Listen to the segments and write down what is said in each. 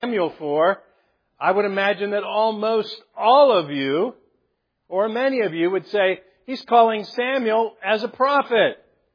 Samuel for, I would imagine that almost all of you, or many of you, would say, he's calling Samuel as a prophet.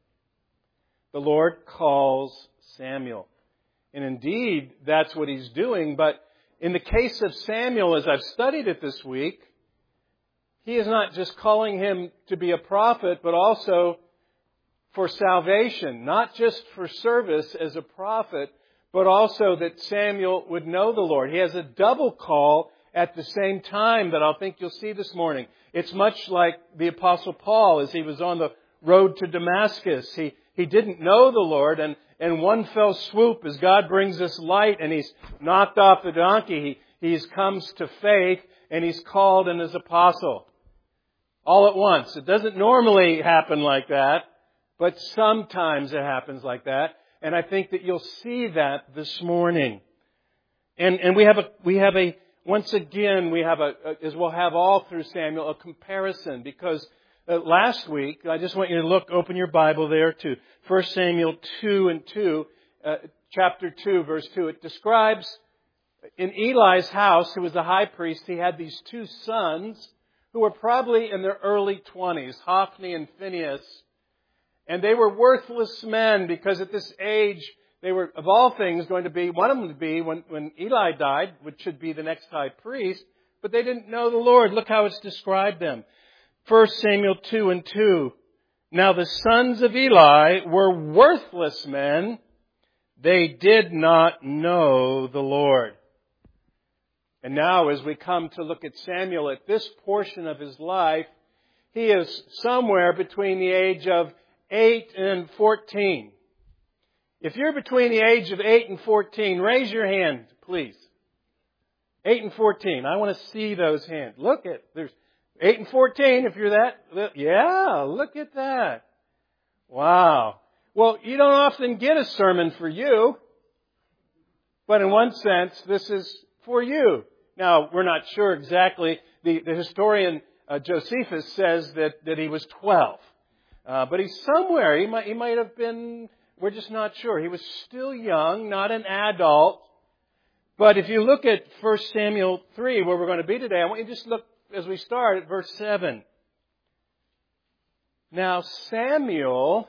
The Lord calls Samuel. And indeed, that's what he's doing. But in the case of Samuel, as I've studied it this week, he is not just calling him to be a prophet, but also for salvation. Not just for service as a prophet, but also that Samuel would know the Lord. He has a double call at the same time that I think you'll see this morning. It's much like the Apostle Paul as he was on the road to Damascus. He didn't know the Lord, and one fell swoop as God brings this light and he's knocked off the donkey. He comes to faith and he's called in as apostle. All at once. It doesn't normally happen like that, but sometimes it happens like that. And I think that you'll see that this morning. And we have once again, as we'll have all through Samuel, a comparison. Because last week, I just want you to open your Bible there to 1 Samuel 2:2, chapter 2, verse 2. It describes in Eli's house, who was the high priest, he had these two sons who were probably in their early 20s, Hophni and Phinehas. And they were worthless men because at this age, they were, of all things, going to be, one of them to be, when Eli died, which should be the next high priest, but they didn't know the Lord. Look how it's described them. 1 Samuel 2:2. Now the sons of Eli were worthless men. They did not know the Lord. And now as we come to look at Samuel at this portion of his life, he is somewhere between the age of 8 and 14. If you're between the age of 8 and 14, raise your hand, please. 8 and 14. I want to see those hands. There's 8 and 14, if you're that. Yeah, look at that. Wow. Well, you don't often get a sermon for you, but in one sense, this is for you. Now, we're not sure exactly. The historian Josephus says that he was 12. But he's somewhere. He might have been, we're just not sure. He was still young, not an adult. But if you look at 1 Samuel 3, where we're going to be today, I want you to just look as we start at verse 7. Now Samuel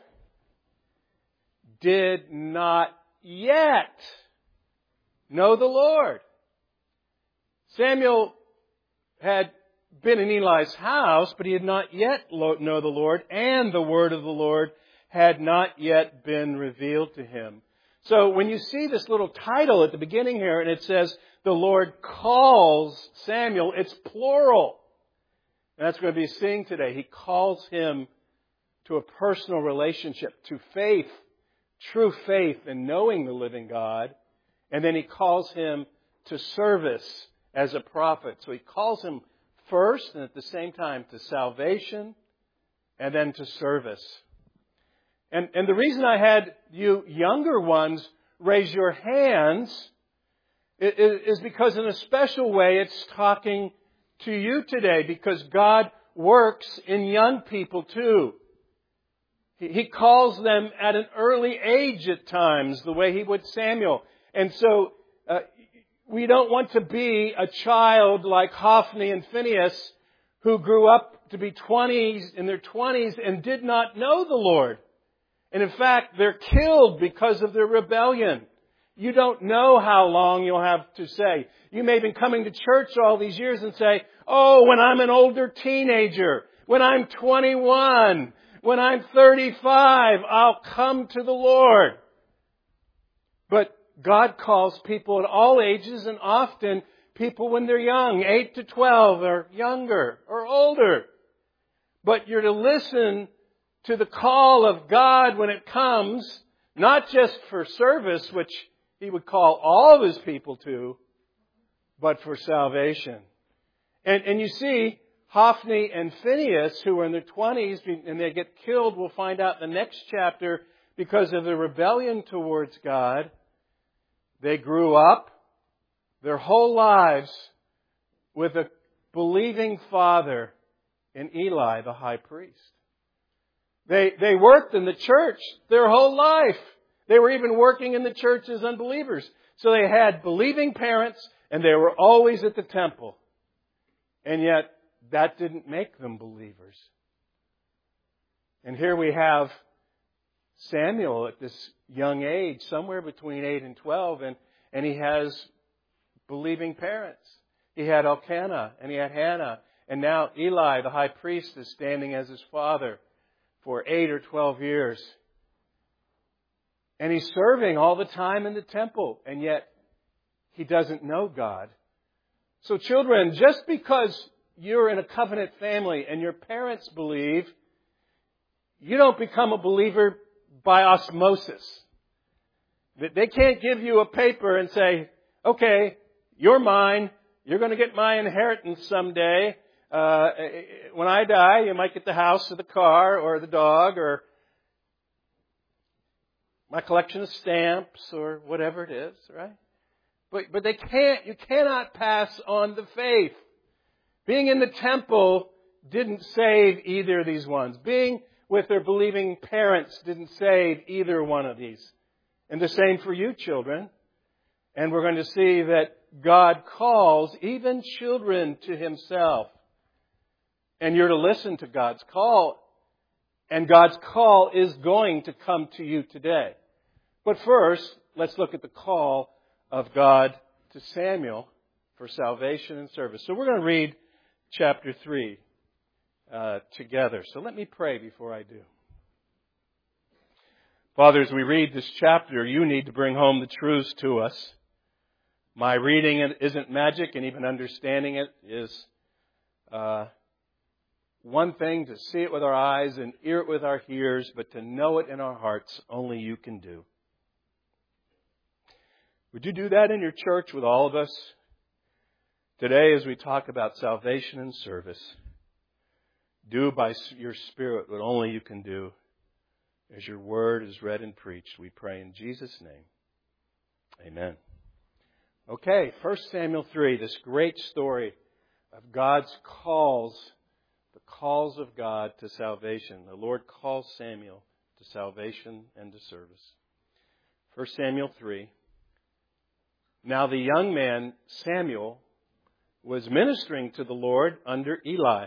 did not yet know the Lord. Samuel had been in Eli's house, but he had not yet know the Lord, and the word of the Lord had not yet been revealed to him. So when you see this little title at the beginning here, and it says, the Lord calls Samuel, it's plural. And that's going to be seeing today. He calls him to a personal relationship, to faith, true faith in knowing the living God. And then he calls him to service as a prophet. So he calls him first and at the same time to salvation and then to service. And the reason I had you younger ones raise your hands is because in a special way it's talking to you today, because God works in young people too. He calls them at an early age at times, the way He would Samuel. And so we don't want to be a child like Hophni and Phinehas who grew up to be in their 20s and did not know the Lord. And in fact, they're killed because of their rebellion. You don't know how long you'll have to say. You may have been coming to church all these years and say, oh, when I'm an older teenager, when I'm 21, when I'm 35, I'll come to the Lord. But God calls people at all ages, and often people when they're young, 8 to 12 or younger or older. But you're to listen to the call of God when it comes, not just for service, which He would call all of His people to, but for salvation. And you see, Hophni and Phinehas, who are in their 20s and they get killed, we'll find out in the next chapter, because of their rebellion towards God. They grew up their whole lives with a believing father in Eli, the high priest. They worked in the church their whole life. They were even working in the church as unbelievers. So they had believing parents, and they were always at the temple. And yet, that didn't make them believers. And here we have Samuel at this young age, somewhere between 8 and 12, and he has believing parents. He had Elkanah, and he had Hannah, and now Eli, the high priest, is standing as his father for 8 or 12 years. And he's serving all the time in the temple, and yet he doesn't know God. So children, just because you're in a covenant family and your parents believe, you don't become a believer by osmosis. They can't give you a paper and say, okay, you're mine. You're going to get my inheritance someday. When I die, you might get the house or the car or the dog or my collection of stamps or whatever it is, right? But you cannot pass on the faith. Being in the temple didn't save either of these ones. Being with their believing parents didn't save either one of these. And the same for you, children. And we're going to see that God calls even children to Himself. And you're to listen to God's call. And God's call is going to come to you today. But first, let's look at the call of God to Samuel for salvation and service. So we're going to read chapter 3 together. So let me pray before I do. Father, as we read this chapter, you need to bring home the truths to us. My reading it isn't magic, and even understanding it is one thing, to see it with our eyes and hear it with our ears, but to know it in our hearts, only you can do. Would you do that in your church with all of us? Today, as we talk about salvation and service, do by your Spirit what only you can do. As your word is read and preached, we pray in Jesus' name. Amen. Okay, 1 Samuel 3, this great story of God's calls, the calls of God to salvation. The Lord calls Samuel to salvation and to service. 1 Samuel 3. Now the young man, Samuel, was ministering to the Lord under Eli.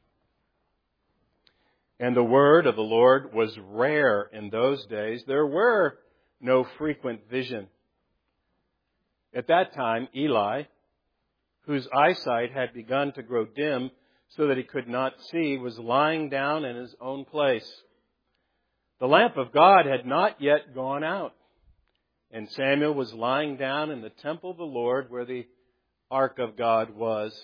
And the word of the Lord was rare in those days. There were no frequent vision. At that time, Eli, whose eyesight had begun to grow dim so that he could not see, was lying down in his own place. The lamp of God had not yet gone out, and Samuel was lying down in the temple of the Lord where the ark of God was.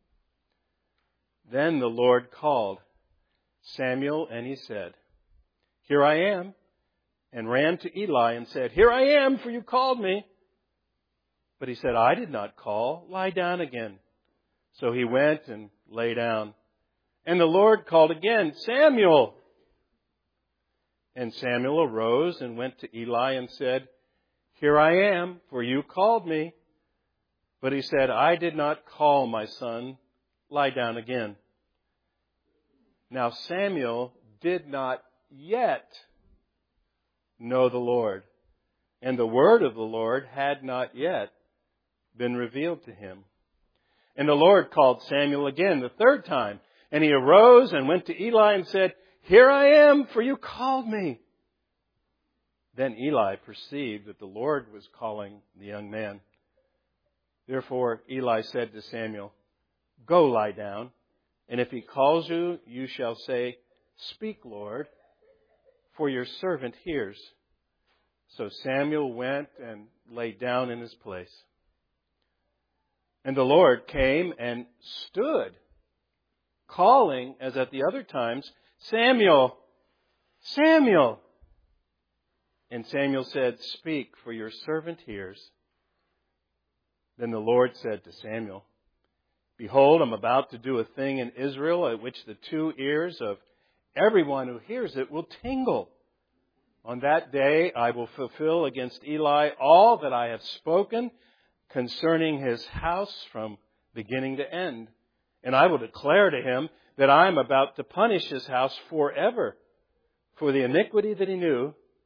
Then the Lord called Samuel, and he said, "Here I am," and ran to Eli and said, "Here I am, for you called me." But he said, "I did not call. Lie down again." So he went and lay down. And the Lord called again, "Samuel." And Samuel arose and went to Eli and said, "Here I am, for you called me." But he said, "I did not call, my son. Lie down again." Now Samuel did not yet know the Lord, and the word of the Lord had not yet been revealed to him. And the Lord called Samuel again the third time, and he arose and went to Eli and said, "Here I am, for you called me." Then Eli perceived that the Lord was calling the young man. Therefore Eli said to Samuel, "Go lie down, and if he calls you, you shall say, 'Speak, Lord, for your servant hears.'" So Samuel went and lay down in his place. And the Lord came and stood, calling, as at the other times, "Samuel, Samuel." And Samuel said, "Speak, for your servant hears." Then the Lord said to Samuel, "Behold, I'm about to do a thing in Israel at which the two ears of everyone who hears it will tingle. On that day I will fulfill against Eli all that I have spoken concerning his house from beginning to end. And I will declare to him that I am about to punish his house forever for the iniquity that he knew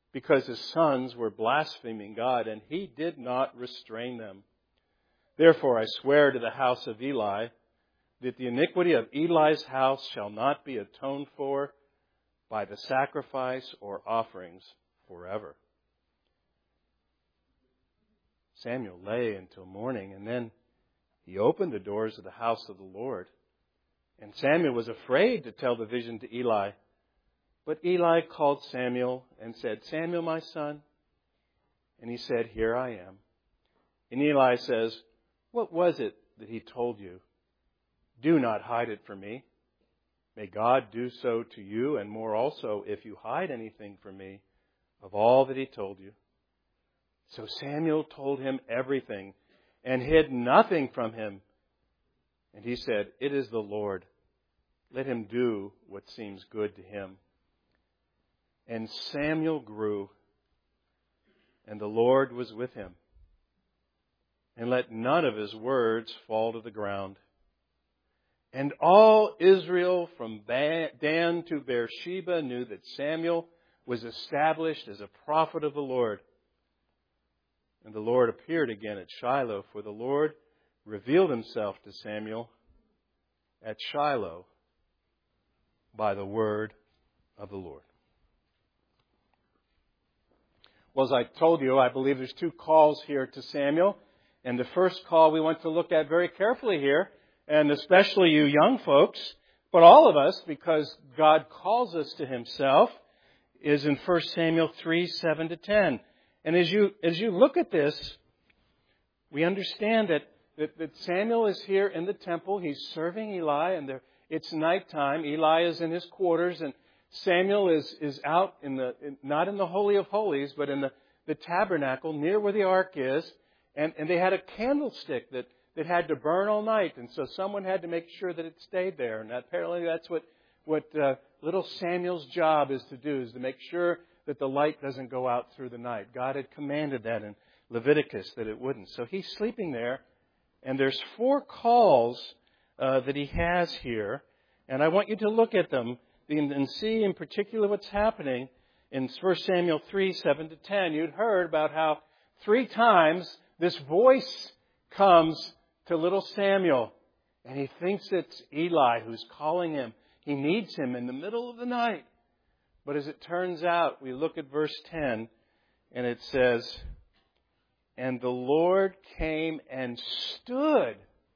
because his sons were blaspheming God, and he did not restrain them. Therefore I swear to the house of Eli that the iniquity of Eli's house shall not be atoned for by the sacrifice or offerings forever. Samuel lay until morning, and then he opened the doors of the house of the Lord. And Samuel was afraid to tell the vision to Eli. But Eli called Samuel and said, Samuel, my son. And he said, Here I am. And Eli says, What was it that he told you? Do not hide it from me. May God do so to you, and more also, if you hide anything from me of all that he told you. So Samuel told him everything and hid nothing from him. And he said, It is the Lord. Let him do what seems good to him. And Samuel grew, and the Lord was with him. And let none of his words fall to the ground. And all Israel from Dan to Beersheba knew that Samuel was established as a prophet of the Lord. And the Lord appeared again at Shiloh, for the Lord revealed himself to Samuel at Shiloh by the word of the Lord. Well, as I told you, I believe there's two calls here to Samuel. And the first call we want to look at very carefully here, and especially you young folks, but all of us, because God calls us to himself, is in 1 Samuel 3, 7-10. And as you look at this, we understand that Samuel is here in the temple. He's serving Eli, and it's nighttime. Eli is in his quarters, and Samuel is out not in the Holy of Holies, but in the tabernacle near where the ark is. And they had a candlestick that had to burn all night, and so someone had to make sure that it stayed there. And apparently that's what little Samuel's job is to do, is to make sure that the light doesn't go out through the night. God had commanded that in Leviticus that it wouldn't. So he's sleeping there, and there's 4 calls that he has here, and I want you to look at them and see in particular what's happening in 1 Samuel 3, 7-10. You'd heard about how 3 times this voice comes to little Samuel, and he thinks it's Eli who's calling him. He needs him in the middle of the night. But as it turns out, we look at verse 10, and it says, And the Lord came and stood.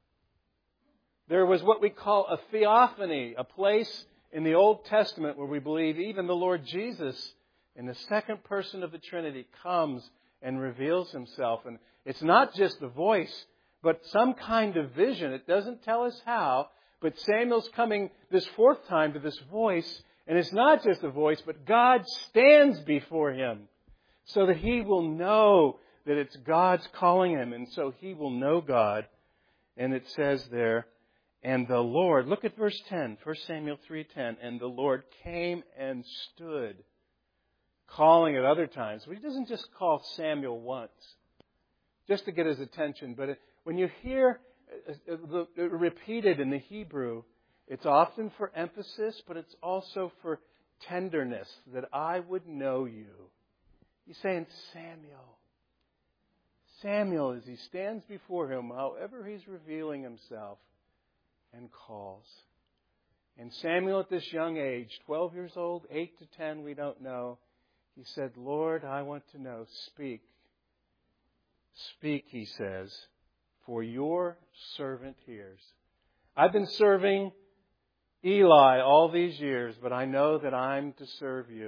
There was what we call a theophany, a place in the Old Testament where we believe even the Lord Jesus, in the second person of the Trinity, comes and reveals himself. And it's not just the voice, but some kind of vision. It doesn't tell us how, but Samuel's coming this 4th time to this voice. And it's not just a voice, but God stands before him so that he will know that it's God's calling him. And so he will know God. And it says there, and the Lord, look at verse 10, 1 Samuel 3:10, and the Lord came and stood, calling at other times. But he doesn't just call Samuel once, just to get his attention. But when you hear repeated in the Hebrew, it's often for emphasis, but it's also for tenderness, that I would know you. He's saying, Samuel. Samuel, as he stands before him, however he's revealing himself, and calls. And Samuel at this young age, 12 years old, 8 to 10, we don't know, he said, Lord, I want to know. Speak. Speak, he says, for your servant hears. I've been serving Eli all these years, but I know that I'm to serve you.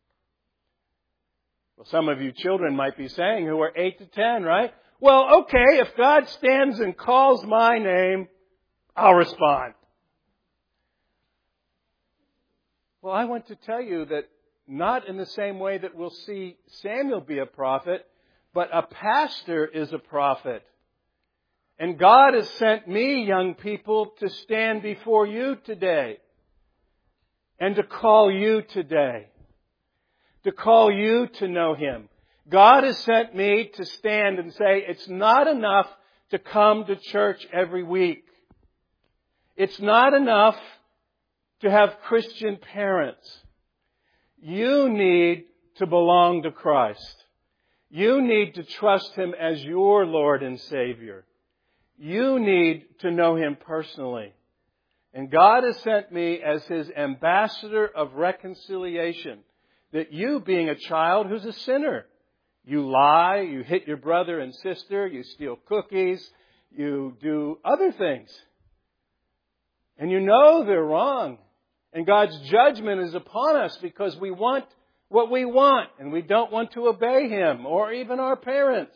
Well, some of you children might be saying, who are 8 to 10, right? Well, okay, if God stands and calls my name, I'll respond. Well, I want to tell you that not in the same way that we'll see Samuel be a prophet, but a pastor is a prophet. And God has sent me, young people, to stand before you today and to call you today, to call you to know Him. God has sent me to stand and say, it's not enough to come to church every week. It's not enough to have Christian parents. You need to belong to Christ. You need to trust Him as your Lord and Savior. You need to know Him personally. And God has sent me as His ambassador of reconciliation. That you, being a child who's a sinner, you lie, you hit your brother and sister, you steal cookies, you do other things. And you know they're wrong. And God's judgment is upon us because we want what we want and we don't want to obey Him or even our parents.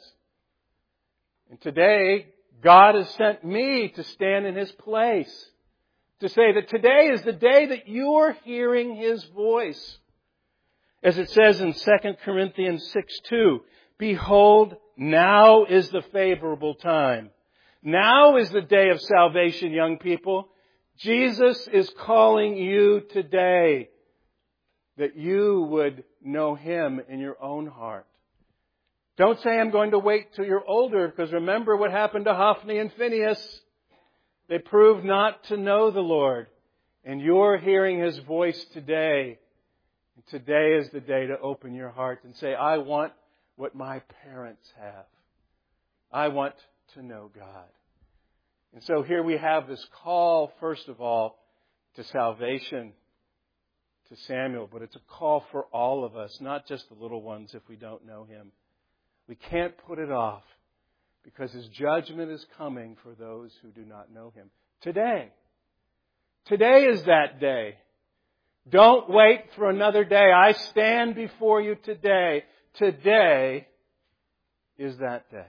And today, God has sent me to stand in His place. To say that today is the day that you're hearing His voice. As it says in 2 Corinthians 6:2, behold, now is the favorable time. Now is the day of salvation, young people. Jesus is calling you today that you would know Him in your own heart. Don't say, I'm going to wait till you're older, because remember what happened to Hophni and Phinehas. They proved not to know the Lord. And you're hearing His voice today. And today is the day to open your heart and say, I want what my parents have. I want to know God. And so here we have this call, first of all, to salvation, to Samuel. But it's a call for all of us, not just the little ones if we don't know Him. We can't put it off because His judgment is coming for those who do not know Him. Today. Today is that day. Don't wait for another day. I stand before you today. Today is that day.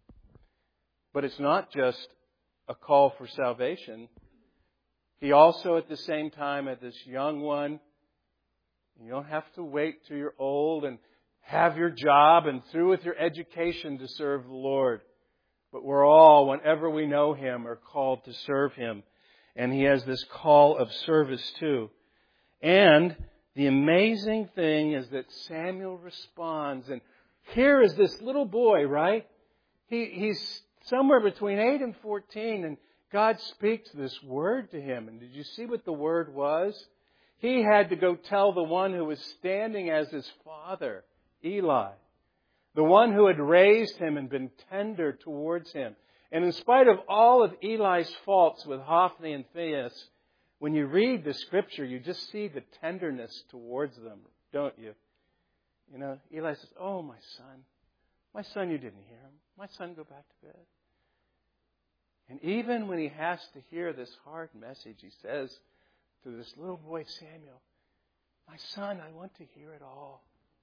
But it's not just a call for salvation. He also, at the same time, at this young one, you don't have to wait till you're old and have your job and through with your education to serve the Lord. But we're all, whenever we know Him, are called to serve Him. And He has this call of service too. And the amazing thing is that Samuel responds. And here is this little boy, right? He's somewhere between 8 and 14. And God speaks this word to him. And did you see what the word was? He had to go tell the one who was standing as his father, Eli. The one who had raised him and been tender towards him. And in spite of all of Eli's faults with Hophni and Phinehas, when you read the Scripture, you just see the tenderness towards them, don't you? You know, Eli says, oh, my son, you didn't hear him. My son, go back to bed. And even when he has to hear this hard message, he says to this little boy, Samuel, my son, I want to hear it all.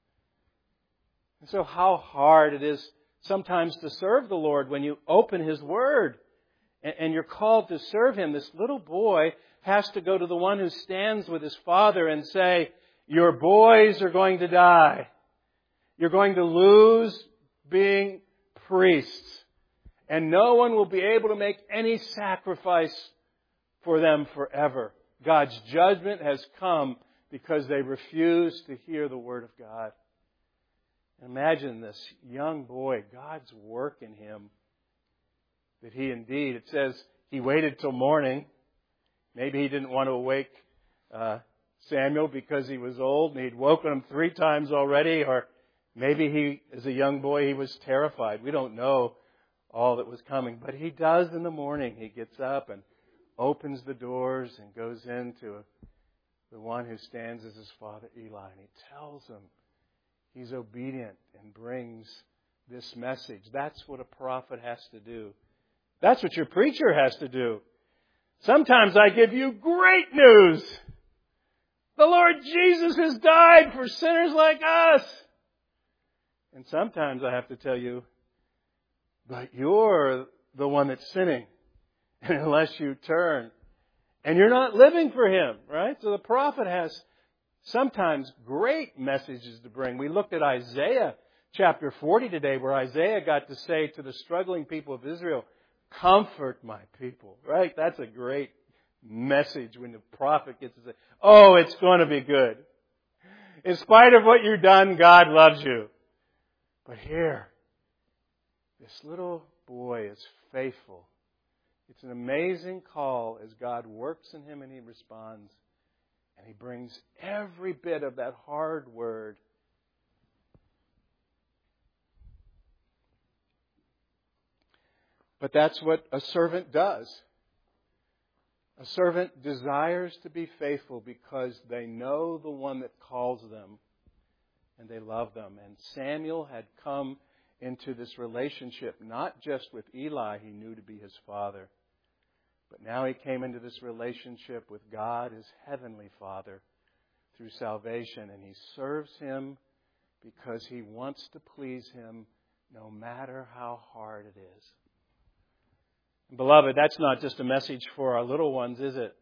And so how hard it is sometimes to serve the Lord when you open His Word and you're called to serve Him. This little boy has to go to the one who stands with his father and say, your boys are going to die. You're going to lose being priests. And no one will be able to make any sacrifice for them forever. God's judgment has come because they refuse to hear the Word of God. Imagine this young boy, God's work in him. That he indeed, it says, he waited till morning. Maybe he didn't want to awake Samuel because he was old and he'd woken him 3 times already. Or maybe he, as a young boy, he was terrified. We don't know all that was coming. But he does in the morning. He gets up and opens the doors and goes into the one who stands as his father, Eli. And he tells him he's obedient and brings this message. That's what a prophet has to do. That's what your preacher has to do. Sometimes I give you great news. The Lord Jesus has died for sinners like us. And sometimes I have to tell you, but you're the one that's sinning. And unless you turn, and you're not living for Him, right? So the prophet has sometimes great messages to bring. We looked at Isaiah chapter 40 today, where Isaiah got to say to the struggling people of Israel, comfort my people, right? That's a great message when the prophet gets to say, oh, it's going to be good. In spite of what you've done, God loves you. But here, this little boy is faithful. It's an amazing call as God works in him and he responds. And he brings every bit of that hard word But that's what a servant does. A servant desires to be faithful because they know the one that calls them and they love them. And Samuel had come into this relationship not just with Eli, he knew to be his father, but now he came into this relationship with God, his heavenly Father, through salvation. And he serves Him because he wants to please Him no matter how hard it is. Beloved, that's not just a message for our little ones, is it?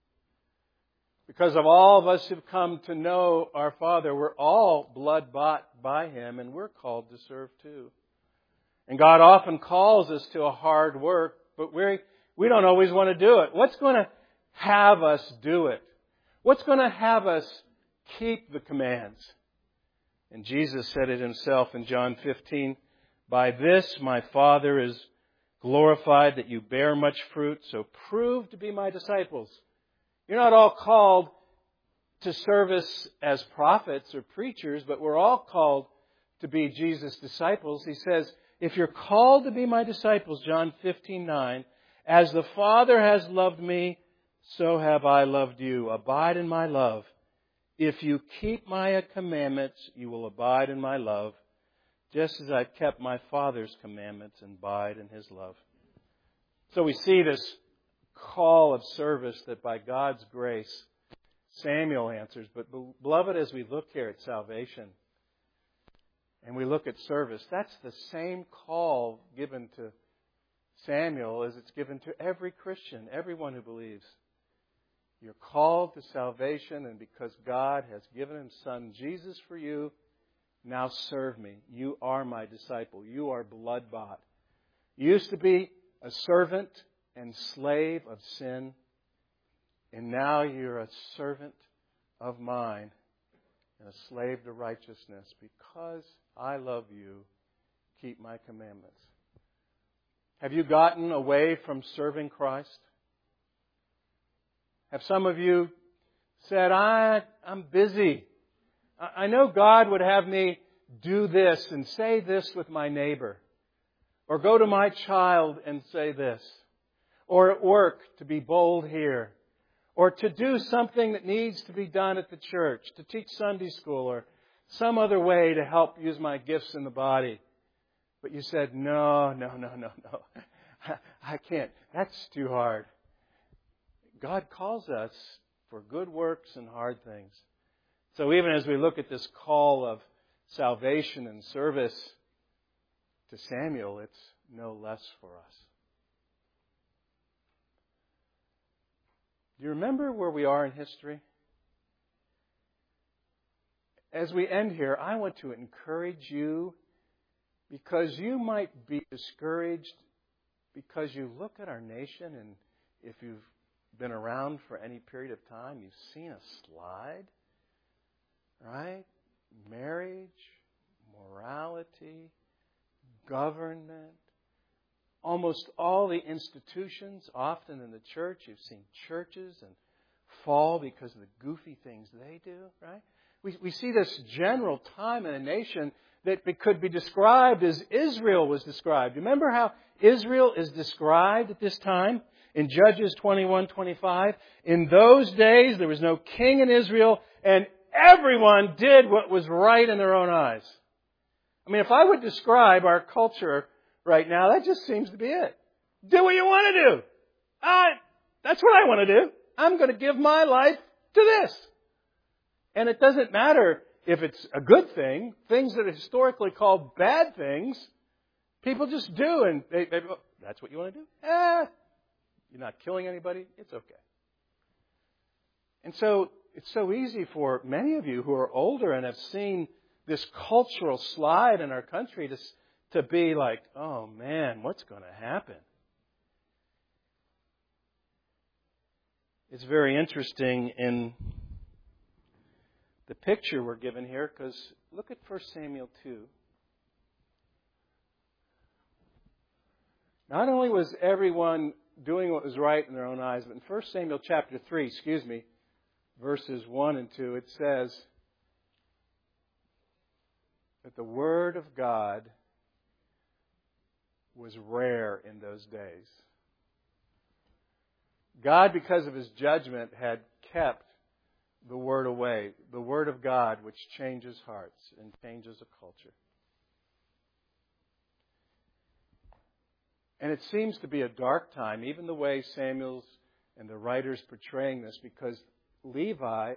Because of all of us who've come to know our Father, we're all blood-bought by Him, and we're called to serve too. And God often calls us to a hard work, but we don't always want to do it. What's going to have us do it? What's going to have us keep the commands? And Jesus said it Himself in John 15, "By this my Father is glorified, that you bear much fruit, so prove to be my disciples." You're not all called to service as prophets or preachers, but we're all called to be Jesus' disciples. He says, if you're called to be my disciples, John 15:9, "As the Father has loved me, so have I loved you. Abide in my love. If you keep my commandments, you will abide in my love, just as I've kept my Father's commandments and abide in His love." So we see this call of service that by God's grace Samuel answers. But beloved, as we look here at salvation and we look at service, that's the same call given to Samuel as it's given to every Christian, everyone who believes. You're called to salvation, and because God has given His Son Jesus for you, now serve me. You are my disciple. You are blood-bought. You used to be a servant and slave of sin, and now you're a servant of mine and a slave to righteousness. Because I love you, keep my commandments. Have you gotten away from serving Christ? Have some of you said, I'm busy. I know God would have me do this and say this with my neighbor, or go to my child and say this, or at work to be bold here, or to do something that needs to be done at the church, to teach Sunday school, or some other way to help use my gifts in the body. But you said, no. I can't. That's too hard. God calls us for good works and hard things. So even as we look at this call of salvation and service to Samuel, it's no less for us. Do you remember where we are in history? As we end here, I want to encourage you, because you might be discouraged because you look at our nation, and if you've been around for any period of time, you've seen a slide, right? Marriage, morality, government, almost all the institutions, often in the church, you've seen churches and fall because of the goofy things they do, right? We see this general time in a nation that could be described as Israel was described. Remember how Israel is described at this time? In Judges 21:25, in those days there was no king in Israel, and everyone did what was right in their own eyes. I mean, if I would describe our culture right now, that just seems to be it. Do what you want to do. That's what I want to do. I'm going to give my life to this. And it doesn't matter if it's a good thing. Things that are historically called bad things, people just do. And they go, that's what you want to do? You're not killing anybody? It's okay. And so it's so easy for many of you who are older and have seen this cultural slide in our country to be like, oh man, what's going to happen? It's very interesting in the picture we're given here, because look at 1 Samuel 2. Not only was everyone doing what was right in their own eyes, but in 1 Samuel chapter 3, verses 1 and 2, it says that the Word of God was rare in those days. God, because of His judgment, had kept the Word away. The Word of God, which changes hearts and changes a culture. And it seems to be a dark time, even the way Samuel's and the writers portraying this, because Eli,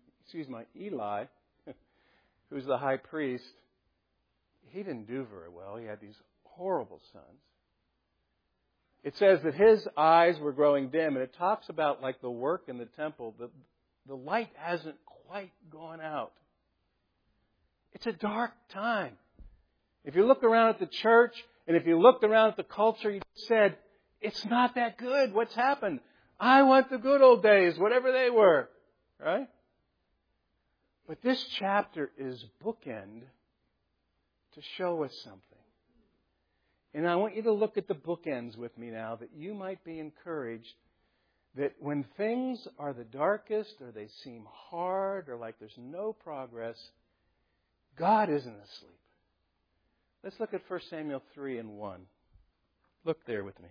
who's the high priest, he didn't do very well. He had these horrible sons. It says that his eyes were growing dim, and it talks about like the work in the temple. The light hasn't quite gone out. It's a dark time. If you look around at the church, and if you looked around at the culture, you said, it's not that good. What's happened? I want the good old days, whatever they were. Right? But this chapter is bookend to show us something. And I want you to look at the bookends with me now, that you might be encouraged that when things are the darkest, or they seem hard, or like there's no progress, God isn't asleep. Let's look at 1 Samuel 3:1. Look there with me.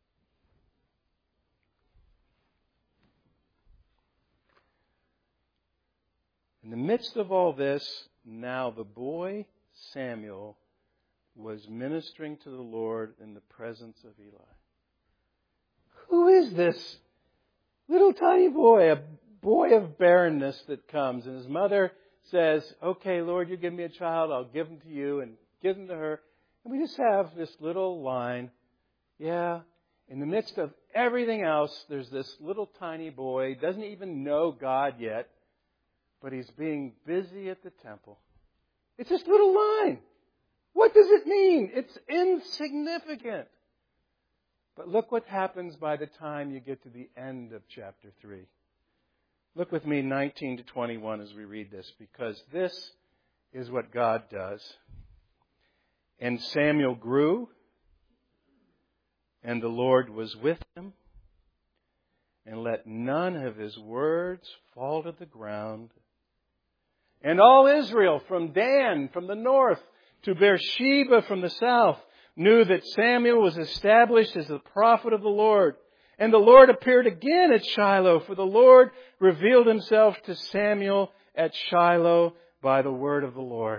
In the midst of all this, now the boy Samuel was ministering to the Lord in the presence of Eli. Who is this little tiny boy, a boy of barrenness that comes? And his mother says, okay, Lord, you give me a child, I'll give him to you, and give him to her. And we just have this little line. Yeah, in the midst of everything else, there's this little tiny boy, doesn't even know God yet, but he's being busy at the temple. It's this little line. What does it mean? It's insignificant. But look what happens by the time you get to the end of chapter 3. Look with me 19 to 21 as we read this, because this is what God does. And Samuel grew, and the Lord was with him, and let none of his words fall to the ground. And all Israel, from Dan, from the north, to Beersheba from the south, knew that Samuel was established as the prophet of the Lord. And the Lord appeared again at Shiloh, for the Lord revealed Himself to Samuel at Shiloh by the word of the Lord.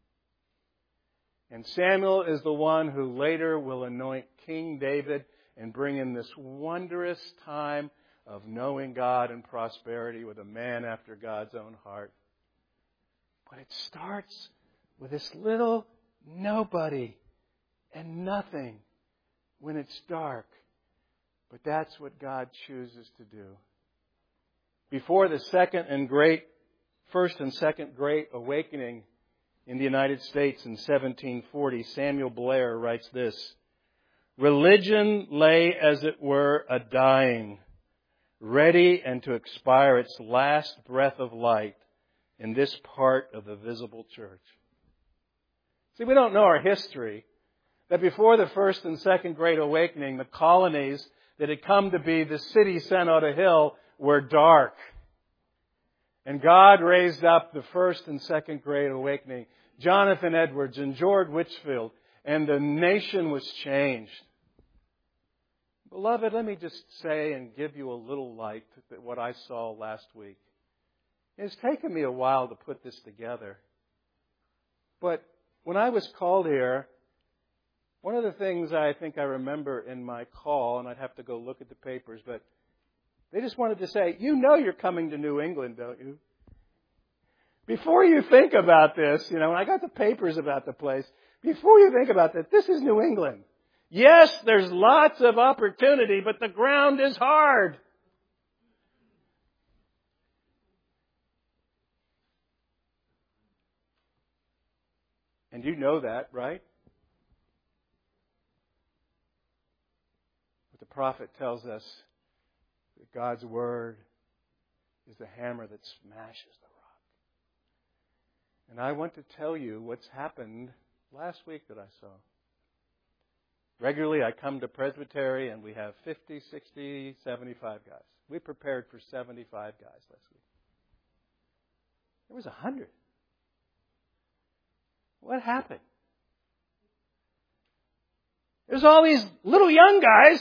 And Samuel is the one who later will anoint King David and bring in this wondrous time of knowing God and prosperity with a man after God's own heart. But it starts with this little nobody and nothing when it's dark. But that's what God chooses to do. Before the First and Second Great Awakening in the United States in 1740, Samuel Blair writes this: religion lay, as it were, a-dying, ready and to expire its last breath of light in this part of the visible church. See, we don't know our history, that before the First and Second Great Awakening, the colonies that had come to be the city sent on a hill were dark. And God raised up the First and Second Great Awakening, Jonathan Edwards and George Whitfield, and the nation was changed. Beloved, let me just say and give you a little light that what I saw last week. It's taken me a while to put this together. But when I was called here, one of the things I think I remember in my call, and I'd have to go look at the papers, but they just wanted to say, you know you're coming to New England, don't you? Before you think about this, when I got the papers about the place, before you think about that, this is New England. Yes, there's lots of opportunity, but the ground is hard. And you know that, right? But the prophet tells us that God's Word is the hammer that smashes the rock. And I want to tell you what's happened last week that I saw. Regularly I come to Presbytery and we have 50, 60, 75 guys. We prepared for 75 guys last week. There was 100. What happened? There's all these little young guys,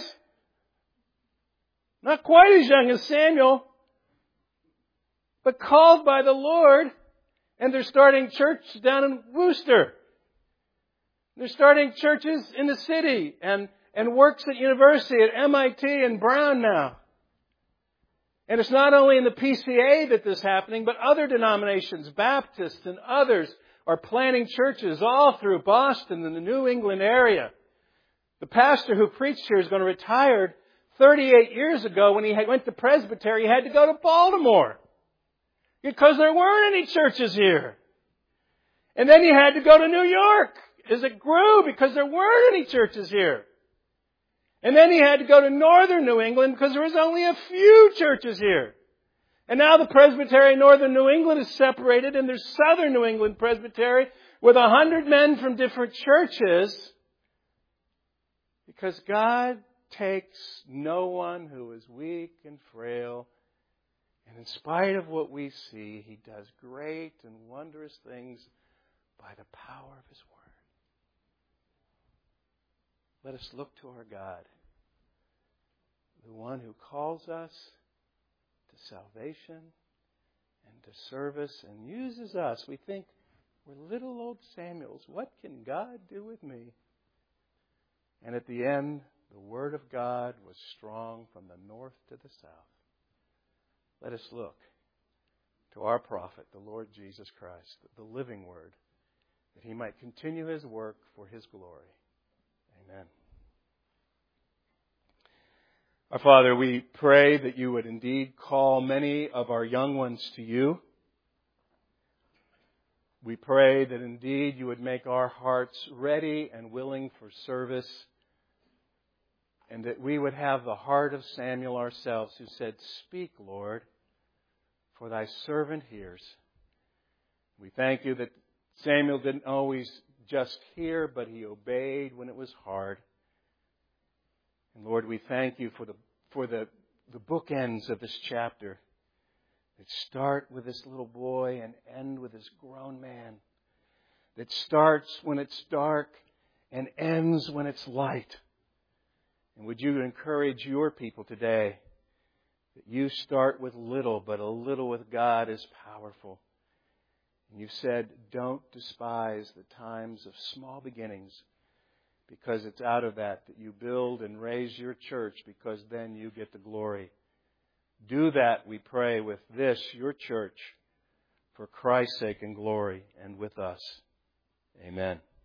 not quite as young as Samuel, but called by the Lord, and they're starting church down in Worcester. They're starting churches in the city and works at university at MIT and Brown now. And it's not only in the PCA that this is happening, but other denominations, Baptists and others, are planting churches all through Boston and the New England area. The pastor who preached here is going to retire 38 years ago. When he went to Presbytery, he had to go to Baltimore because there weren't any churches here. And then he had to go to New York as it grew because there weren't any churches here. And then he had to go to northern New England because there was only a few churches here. And now the Presbytery in northern New England is separated, and there's southern New England Presbytery with 100 men from different churches, because God takes no one who is weak and frail, and in spite of what we see, He does great and wondrous things by the power of His Word. Let us look to our God, the one who calls us to salvation and to service and uses us. We think, we're little old Samuels. What can God do with me? And at the end, the Word of God was strong from the north to the south. Let us look to our prophet, the Lord Jesus Christ, the living Word, that He might continue His work for His glory. Amen. Our Father, we pray that You would indeed call many of our young ones to You. We pray that indeed You would make our hearts ready and willing for service, and that we would have the heart of Samuel ourselves, who said, "Speak, Lord, for Thy servant hears." We thank You that Samuel didn't always just hear, but he obeyed when it was hard. And Lord, we thank You for the bookends of this chapter that start with this little boy and end with this grown man, that starts when it's dark and ends when it's light. And would You encourage Your people today that you start with little, but a little with God is powerful. And You said, don't despise the times of small beginnings, because it's out of that You build and raise Your church, because then You get the glory. Do that, we pray, with this, Your church, for Christ's sake and glory, and with us. Amen.